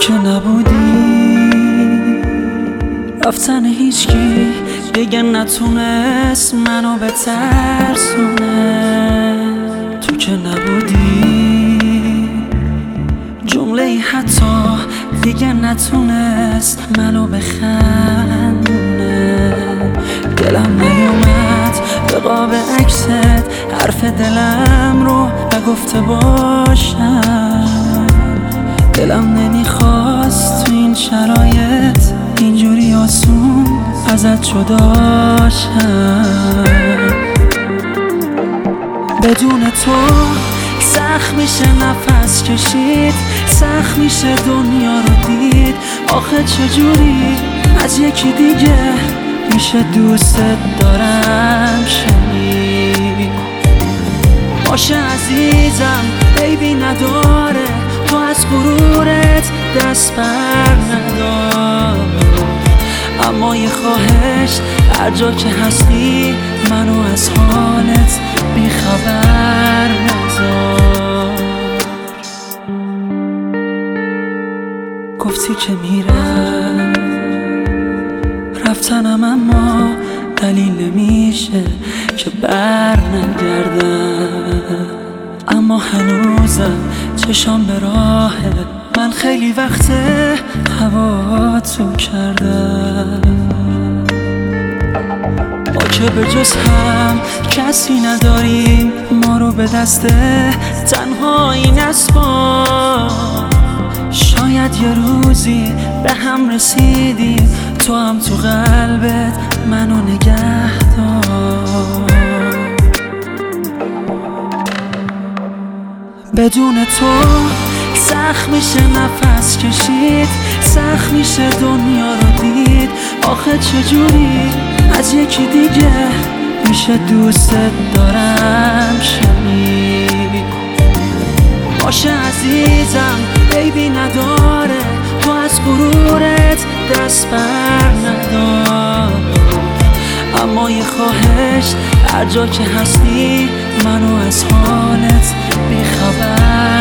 که نبودی رفتن هیچکی دیگه نتونست منو بترسونه. تو که نبودی جمله حتی دیگه نتونست منو بخندونه. دلم نیومد به قاب عکست حرف دلم رو نگفته باشم. دلم نمیخواست تو این شرایط اینجوری آسون ازت جدا شم. بدون تو سخت میشه نفس کشید، سخت میشه دنیا رو دید. آخه چجوری از یکی دیگه میشه دوست دارم شنید؟ باشه عزیزم بیبی نداره، تو از غرورت دست بر ندار. اما یه خواهش هر جا که هستی منو از حالت بیخبر نذار. گفتی که میرم رفتنم، اما دلیل نمیشه که بر نگردم. اما هنوزم چشام به راهه، من خیلی وقته هوا تو کردم. ما که به جز هم کسی نداریم، ما رو به دست تنهایی نسپار. شاید یه روزی به هم رسیدیم، تو هم تو قلبت منو نگه دار. بدون تو سخت میشه نفس کشید، سخت میشه دنیا رو دید. آخه چجوری از یکی دیگه میشه دوست دارم شنید؟ باشه عزیزم بیبی نداره، تو از غرورت دست بر ندار. اما یه خواهش هر جا که هستی منو از حالت بیخبر